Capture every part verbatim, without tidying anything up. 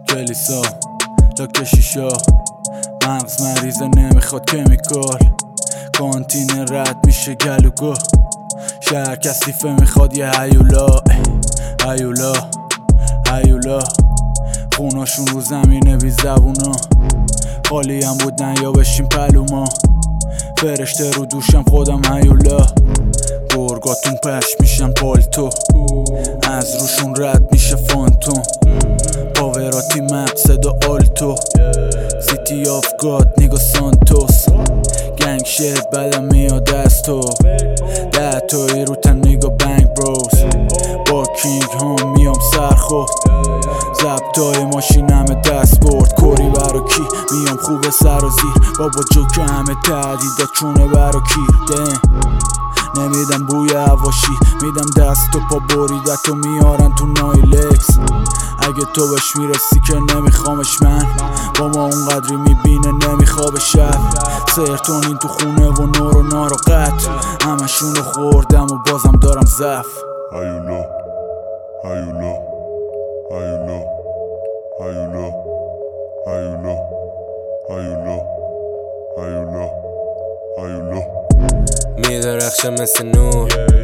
کلیسا لاک شیشا مغز مریضه نمیخواد کمیکال کانتین رد میشه گلوگاه شهر کثیفه میخواد یه هیولا هیولا هیولا خوناشون رو زمینه بی زبونا خالی هم بودن یا بشیم پلوما فرشته رو دوشم خودم هیولا گرگاتون پش میشن پالتو از روشون رد میشه فانتوم پاوراتی مقصد و آلتو سیتی آف گاد نیگا سانتوس گنگ شت بدم میاد از تو ده تایی رو تن نیگا بنگ بروز با کینگ هم میام سرخورد زبطای ماشین همه دست برد کوری برا کی میام خوب سر و زیر بابا جوکه همه تهدیدات چونه برا کیر ده نمیدم بوی هواشی میدم دست و پا بریدت و میارن تو نایلکس اگه تو بهش میرسی که نمیخوامش من با ما اونقدری میبینه نمیخواب شب سرتونین تو خونه و نور و نار و قط همشون رو خوردم و بازم دارم زف هیولا هیولا هیولا هیولا هیولا هیولا هیولا هیولا میدرخشه مثل نور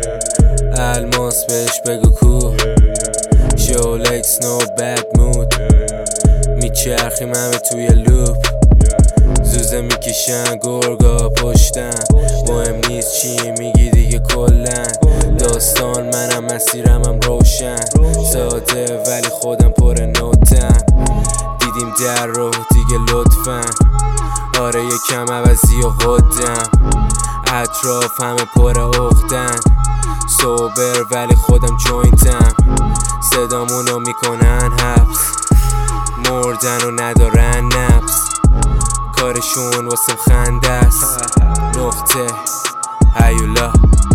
الماس بهش بگو کو شولکس نو بد مود میچرخیم همه توی لوپ زوزه میکشن گرگا پشتن مهم نیست چی میگی دیگه کلن داستان منم مسیرمم روشن ساده ولی خودم پر نوتم دیدیم در رو دیگه لطفا آره یکم عوضی و خودم اطراف همه پر اختن سوبر ولی خودم جوینتم صدامونو میکنن حبس مردن و ندارن نفس کارشون واسم خنده است نقطه هیولا